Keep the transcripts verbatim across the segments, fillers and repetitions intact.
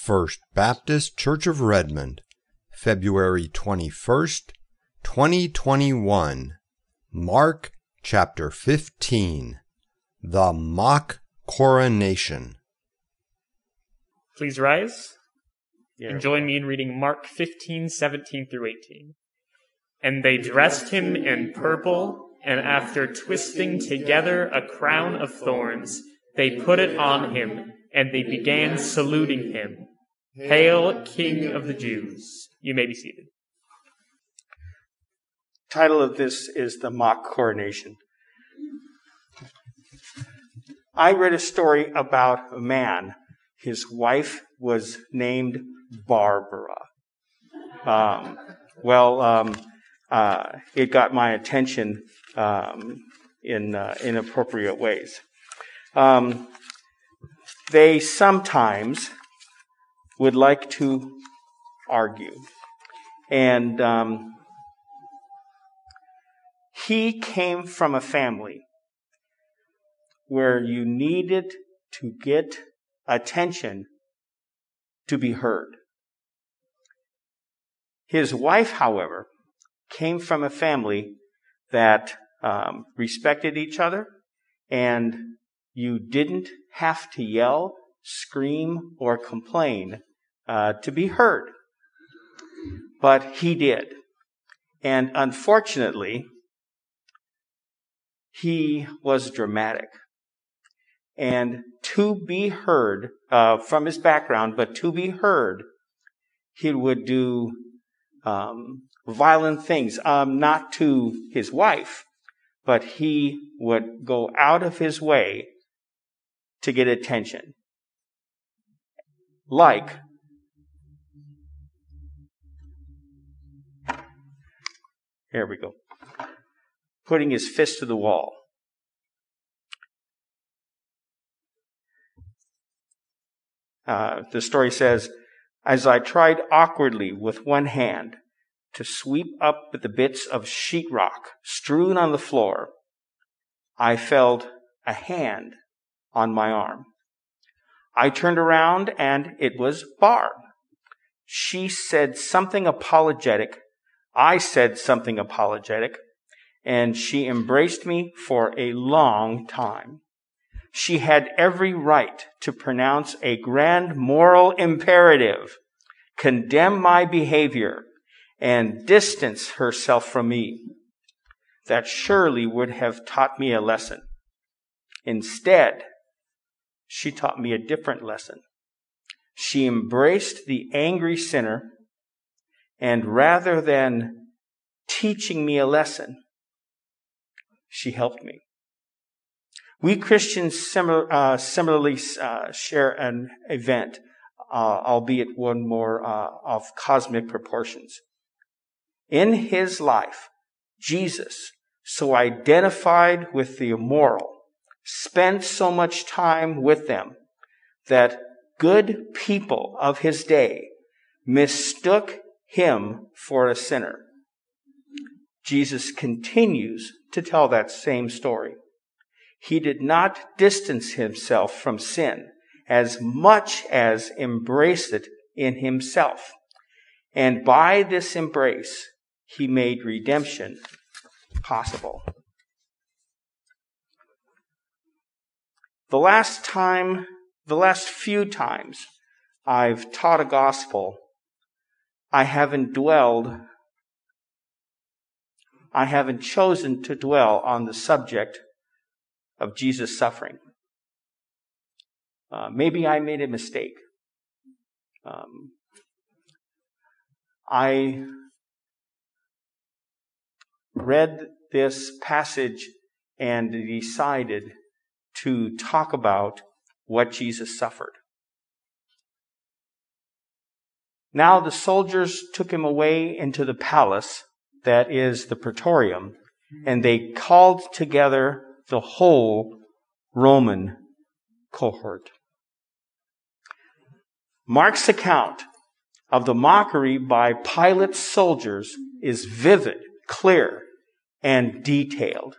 First Baptist Church of Redmond, February twenty-first, twenty twenty-one. Mark chapter fifteen. The Mock Coronation. Please rise Yeah. and join me in reading Mark fifteen, seventeen through eighteen. And they dressed him in purple, and after twisting together a crown of thorns, they put it on him, and they began saluting him. Hail, King of the Jews. You may be seated. Title of this is The Mock Coronation. I read a story about a man. His wife was named Barbara. Um, well, um, uh, it got my attention um, in uh, inappropriate ways. Um, they sometimes would like to argue. And um, he came from a family where you needed to get attention to be heard. His wife, however, came from a family that um, respected each other, and you didn't have to yell, scream, or complain uh, to be heard. But he did. And unfortunately, he was dramatic. And to be heard, uh, from his background, but to be heard, he would do um, violent things, um, not to his wife, but he would go out of his way to get attention. Like, here we go, putting his fist to the wall. Uh, the story says, as I tried awkwardly with one hand to sweep up the bits of sheetrock strewn on the floor, I felt a hand on my arm. I turned around and it was Barb. She said something apologetic. I said something apologetic, and she embraced me for a long time. She had every right to pronounce a grand moral imperative, condemn my behavior, and distance herself from me. That surely would have taught me a lesson. Instead, she taught me a different lesson. She embraced the angry sinner, and rather than teaching me a lesson, she helped me. We Christians similar, uh, similarly uh, share an event, uh, albeit one more uh, of cosmic proportions. In his life, Jesus, so identified with the immoral, spent so much time with them that good people of his day mistook him for a sinner. Jesus continues to tell that same story. He did not distance himself from sin as much as embrace it in himself. And by this embrace, he made redemption possible. The last time, the last few times I've taught a gospel, I haven't dwelled, I haven't chosen to dwell on the subject of Jesus' suffering. Uh, maybe I made a mistake. Um, I read this passage and decided to talk about what Jesus suffered. Now the soldiers took him away into the palace, that is the Praetorium, and they called together the whole Roman cohort. Mark's account of the mockery by Pilate's soldiers is vivid, clear, and detailed.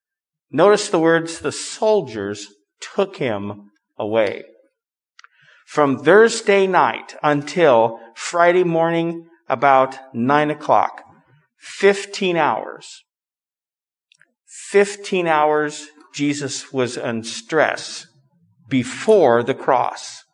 Notice the words, the soldiers took him away. from Thursday night until Friday morning about nine o'clock. Fifteen hours. Fifteen hours Jesus was in stress before the cross.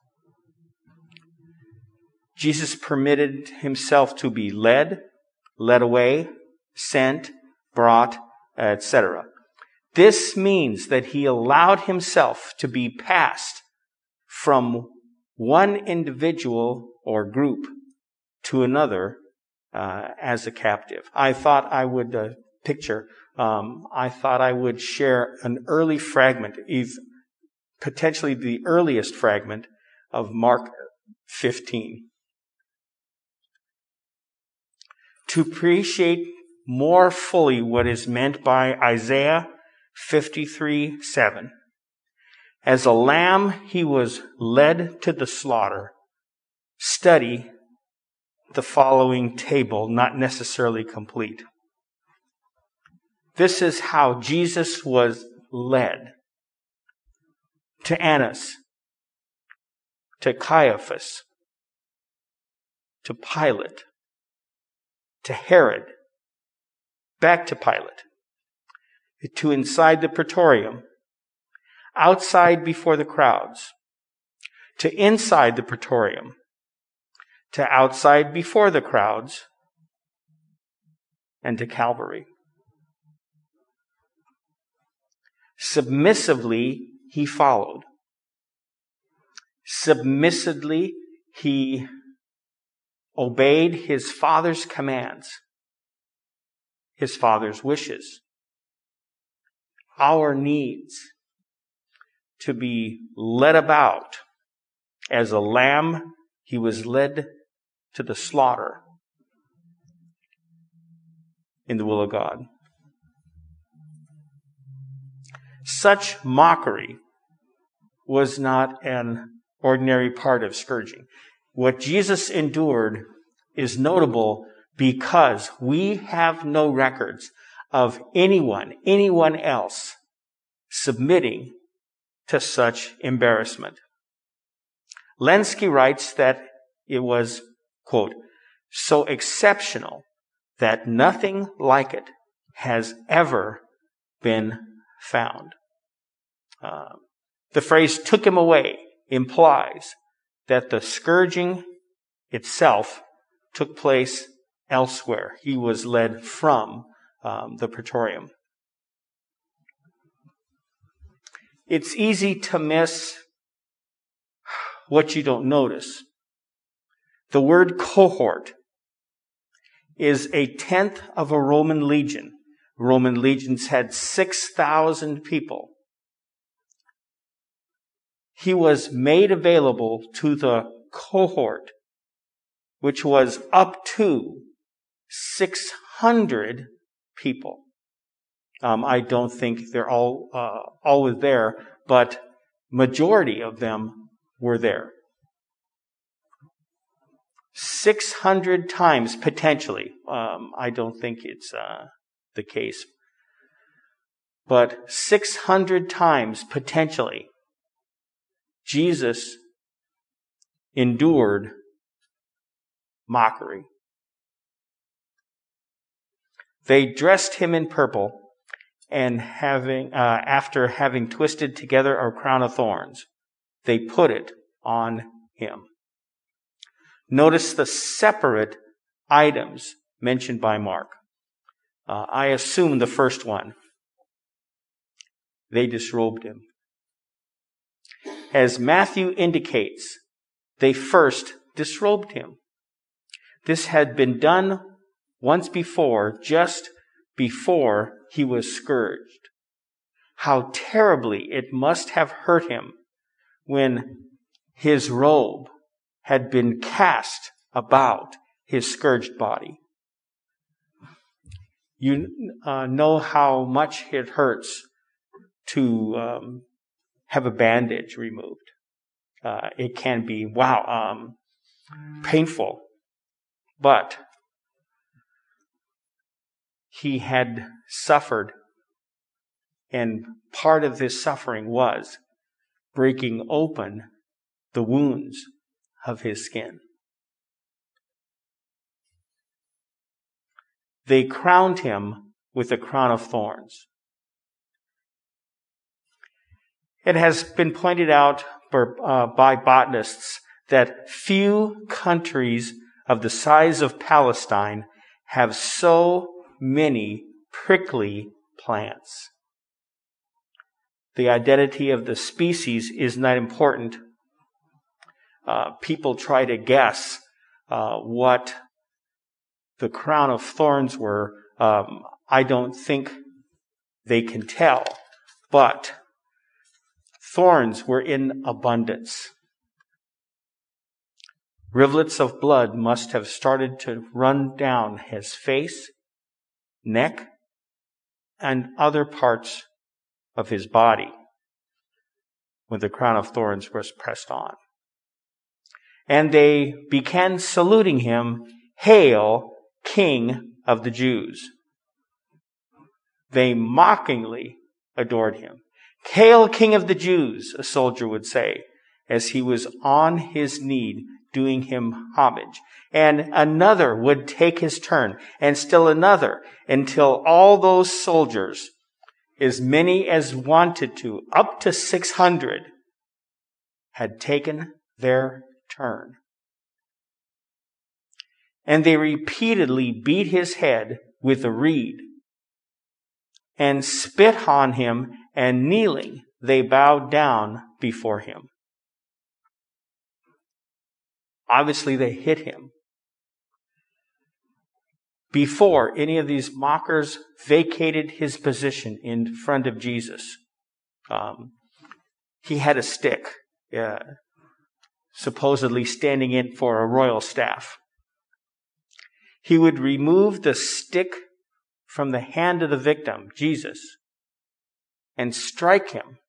Jesus permitted himself to be led, led away, sent, brought, et cetera. This means that he allowed himself to be passed from one individual or group to another uh, as a captive. I thought I would uh, picture, um, I thought I would share an early fragment, potentially the earliest fragment of Mark fifteen. To appreciate more fully what is meant by Isaiah fifty-three seven. As a lamb he was led to the slaughter. Study the following table, not necessarily complete. This is how Jesus was led. To Annas, to Caiaphas, to Pilate, to Herod, back to Pilate, to inside the praetorium, outside before the crowds, to inside the praetorium, to outside before the crowds, and to Calvary. Submissively, he followed. Submissively, he obeyed his Father's commands, his Father's wishes, our needs to be led about. As a lamb, he was led to the slaughter in the will of God. Such mockery was not an ordinary part of scourging. What Jesus endured is notable because we have no records of anyone, anyone else submitting to such embarrassment. Lenski writes that it was, quote, so exceptional that nothing like it has ever been found. Uh, the phrase took him away implies that the scourging itself took place elsewhere. He was led from um, the praetorium. It's easy to miss what you don't notice. The word cohort is a tenth of a Roman legion. Roman legions had six thousand people. He was made available to the cohort, which was up to six hundred people. Um, I don't think they're all uh, always there, but majority of them were there. six hundred times potentially. Um, I don't think it's uh, the case. But six hundred times potentially, Jesus endured mockery. They dressed him in purple, and having uh, after having twisted together a crown of thorns, they put it on him. Notice the separate items mentioned by Mark. Uh, I assume the first one. They disrobed him. As Matthew indicates, they first disrobed him. This had been done once before, just before he was scourged. How terribly it must have hurt him when his robe had been cast about his scourged body. You uh, know how much it hurts to um, have a bandage removed. Uh, it can be, wow, um, painful. But he had suffered, and part of this suffering was breaking open the wounds of his skin. They crowned him with a crown of thorns. It has been pointed out by botanists that few countries of the size of Palestine have so many prickly plants. The identity of the species is not important. Uh, people try to guess uh, what the crown of thorns were. Um, I don't think they can tell, but thorns were in abundance. Rivulets of blood must have started to run down his face, neck, and other parts of his body when the crown of thorns was pressed on. And they began saluting him, "Hail, King of the Jews." They mockingly adored him. "Hail, King of the Jews," a soldier would say, as he was on his knee doing him homage. And another would take his turn, and still another, until all those soldiers, as many as wanted to, up to six hundred, had taken their turn. And they repeatedly beat his head with a reed, and spit on him, and kneeling, they bowed down before him. Obviously, they hit him. Before any of these mockers vacated his position in front of Jesus, um, he had a stick, uh, supposedly standing in for a royal staff. He would remove the stick from the hand of the victim, Jesus, and strike him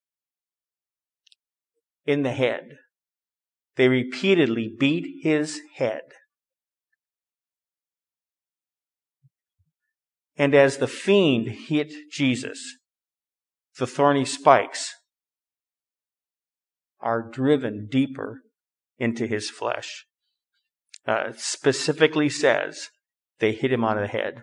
in the head. They repeatedly beat his head. And as the fiend hit Jesus, the thorny spikes are driven deeper into his flesh. Uh, it specifically says they hit him on the head.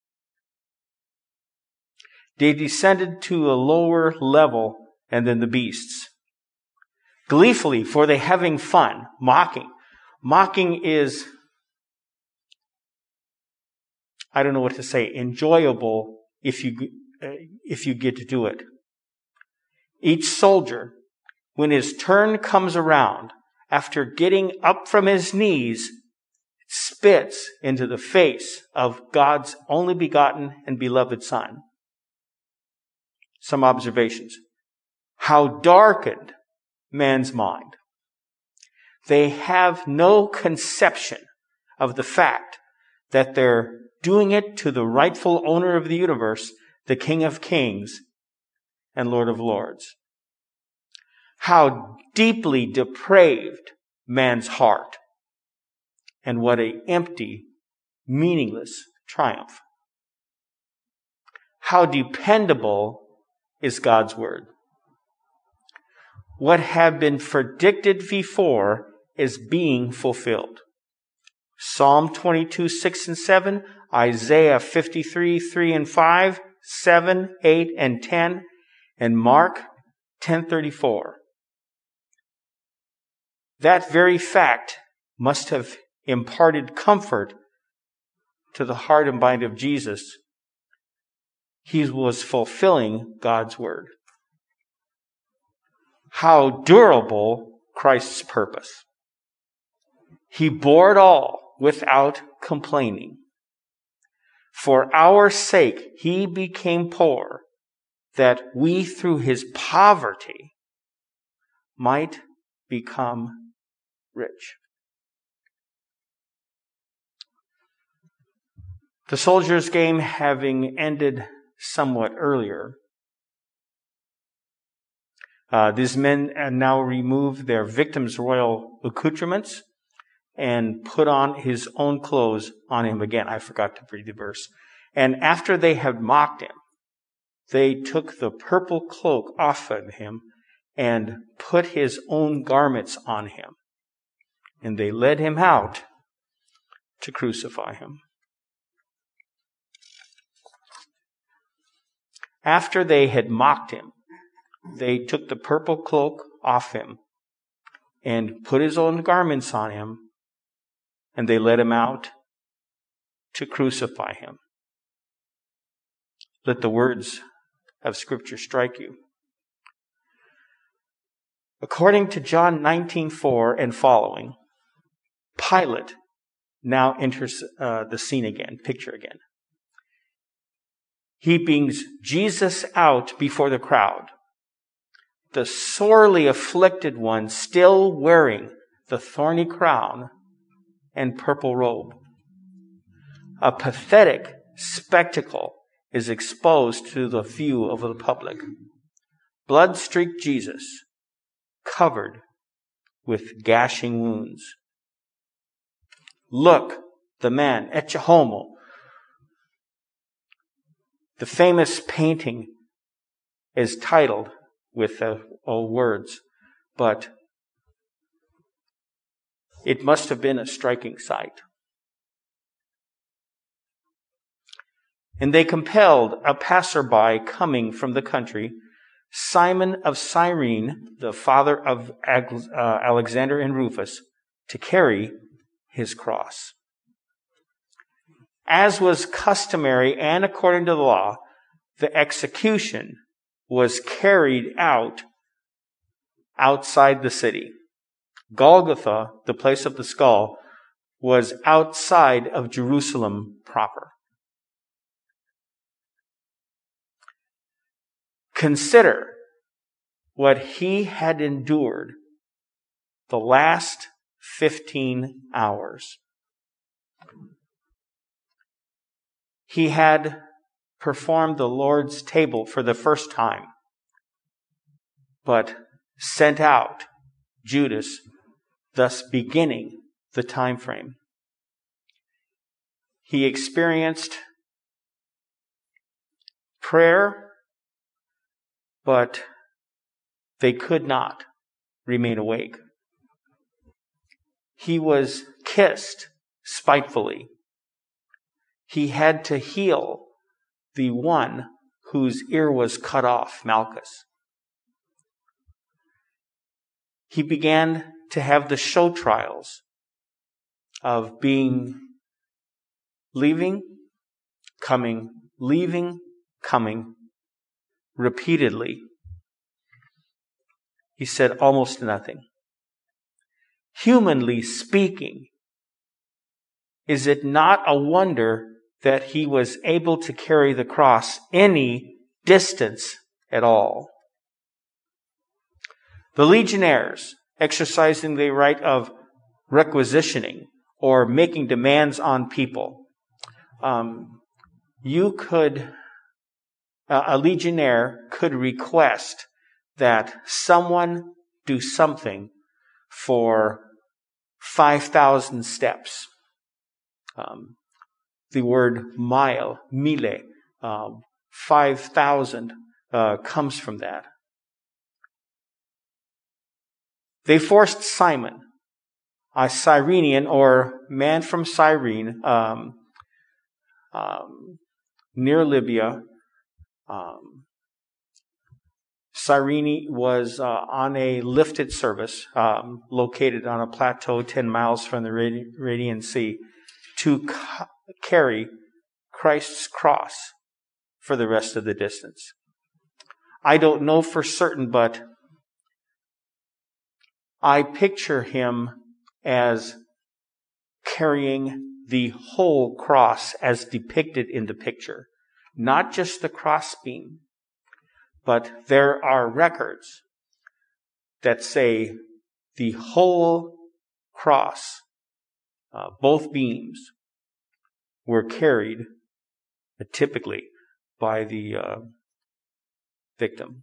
They descended to a lower level and then the beasts. Gleefully, for they having fun, mocking. Mocking is, I don't know what to say, enjoyable if you, uh, if you get to do it. Each soldier, when his turn comes around, after getting up from his knees, spits into the face of God's only begotten and beloved Son. Some observations. How darkened man's mind. They have no conception of the fact that they're doing it to the rightful owner of the universe, the King of Kings and Lord of Lords. How deeply depraved man's heart, and what an empty, meaningless triumph. How dependable is God's word. What had been predicted before is being fulfilled. Psalm twenty-two, six and seven, Isaiah fifty-three, three and five, seven, eight and ten, and Mark ten thirty-four. That very fact must have imparted comfort to the heart and mind of Jesus. He was fulfilling God's word. How durable Christ's purpose. He bore it all without complaining. For our sake, he became poor, that we through his poverty might become rich. The soldiers' game having ended somewhat earlier, uh, these men now remove their victim's royal accoutrements and put on his own clothes on him again. I forgot to read the verse. And after they had mocked him, they took the purple cloak off of him and put his own garments on him. And they led him out to crucify him. After they had mocked him, they took the purple cloak off him and put his own garments on him, and they led him out to crucify him. Let the words of Scripture strike you. According to John nineteen four and following, Pilate now enters uh, the scene again, picture again. He brings Jesus out before the crowd, the sorely afflicted one still wearing the thorny crown and purple robe. A pathetic spectacle is exposed to the view of the public. Blood-streaked Jesus, covered with gashing wounds. Look, the man, Ecce Homo. The famous painting is titled with the old words, but it must have been a striking sight. And they compelled a passerby coming from the country, Simon of Cyrene, the father of Alexander and Rufus, to carry his cross. As was customary and according to the law, the execution was carried out outside the city. Golgotha, the place of the skull, was outside of Jerusalem proper. Consider what he had endured the last fifteen hours. He had performed the Lord's table for the first time, but sent out Judas, thus beginning the time frame. He experienced prayer, but they could not remain awake. He was kissed spitefully. He had to heal the one whose ear was cut off, Malchus. He began to have the show trials of being leaving, coming, leaving, coming, repeatedly. He said almost nothing. Humanly speaking, is it not a wonder that he was able to carry the cross any distance at all? The legionnaires, exercising the right of requisitioning or making demands on people. Um, you could, uh, a legionnaire could request that someone do something for five thousand steps. Um, the word mile, mile, uh, five thousand uh, comes from that. They forced Simon, a Cyrenian or man from Cyrene, um, um, near Libya. Um, Cyrene was uh, on a lifted service um, located on a plateau ten miles from the Radian Sea to ca- carry Christ's cross for the rest of the distance. I don't know for certain, but I picture him as carrying the whole cross as depicted in the picture, not just the crossbeam. But there are records that say the whole cross, uh, both beams, were carried uh, typically by the uh, victim.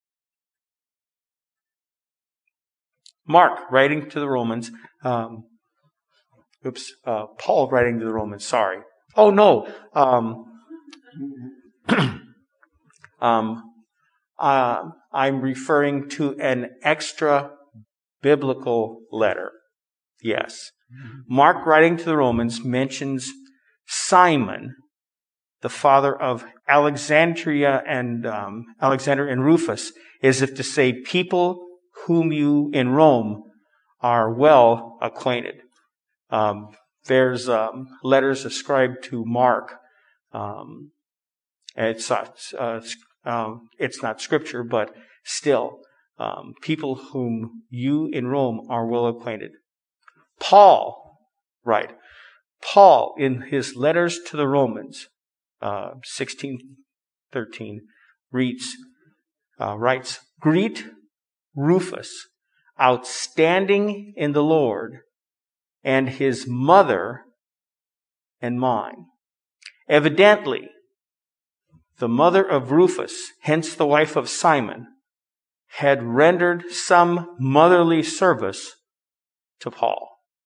Mark, writing to the Romans, um, oops, uh, Paul writing to the Romans, sorry. Oh, no. Um, um, uh, I'm referring to an extra biblical letter. Yes. Mark, writing to the Romans, mentions Simon, the father of Alexandria and um, Alexander and Rufus, as if to say, people whom you in Rome are well acquainted. Um, there's um, letters ascribed to Mark. Um, it's not, uh, um, it's not scripture, but still, um, people whom you in Rome are well acquainted. Paul, right? Paul, in his letters to the Romans, uh, sixteen thirteen, reads, uh, writes, "Greet Rufus, outstanding in the Lord, and his mother and mine." Evidently, the mother of Rufus, hence the wife of Simon, had rendered some motherly service to Paul.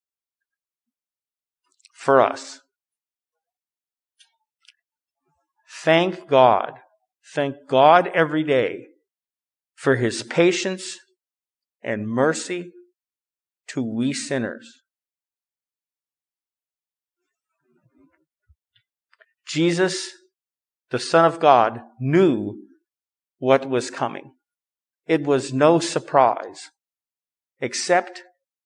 For us. Thank God. Thank God every day for his patience and mercy to we sinners. Jesus, the Son of God, knew what was coming. It was no surprise, except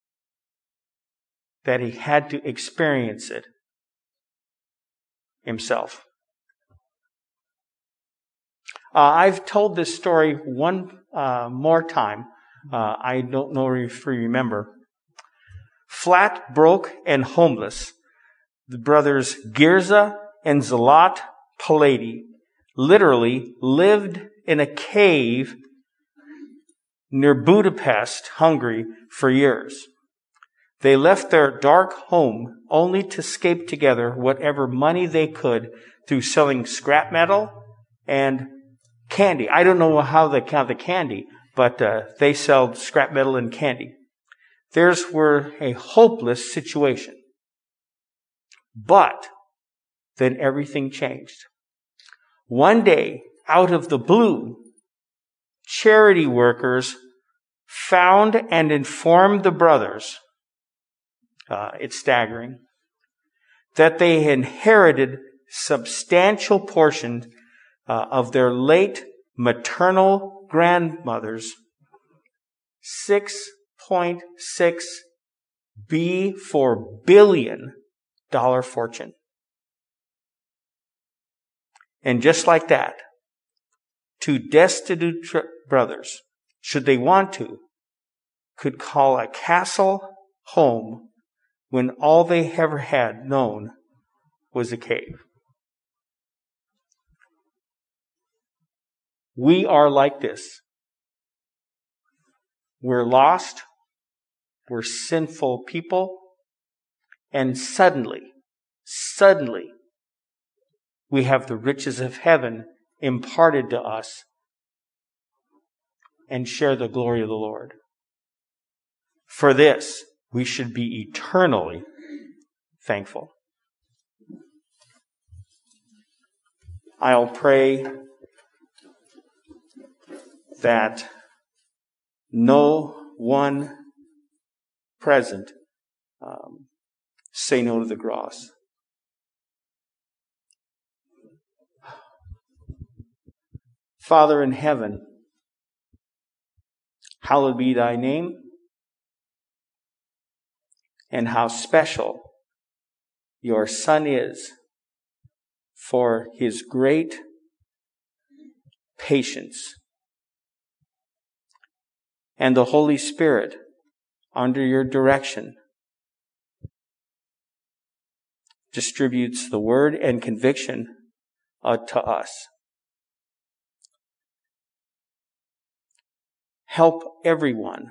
that he had to experience it himself. Uh, I've told this story one uh, more time. Uh, I don't know if you remember. Flat, broke, and homeless, the brothers Girza and Zalat Paladi literally lived in a cave near Budapest, Hungary, for years. They left their dark home only to scrape together whatever money they could through selling scrap metal and candy. I don't know how they count the candy, but uh, they sold scrap metal and candy. Theirs were a hopeless situation. But then everything changed. One day, out of the blue, charity workers found and informed the brothers, uh, it's staggering, that they inherited substantial portion uh, of their late maternal grandmother's six point six B for billion dollar fortune. And just like that, two destitute tr- brothers, should they want to, could call a castle home when all they ever had known was a cave. We are like this. We're lost. We're sinful people. And suddenly, suddenly, we have the riches of heaven imparted to us and share the glory of the Lord. For this, we should be eternally thankful. I'll pray that no one present um, say no to the cross. Father in heaven, hallowed be thy name, and how special your Son is for his great patience. And the Holy Spirit, under your direction, distributes the word and conviction uh, to us. Help everyone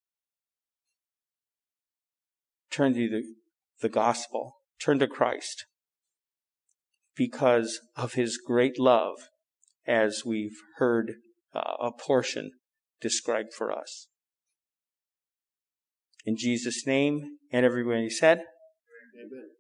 turn to the, the gospel, turn to Christ, because of his great love, as we've heard uh, a portion described for us. In Jesus' name, and everybody said, Amen.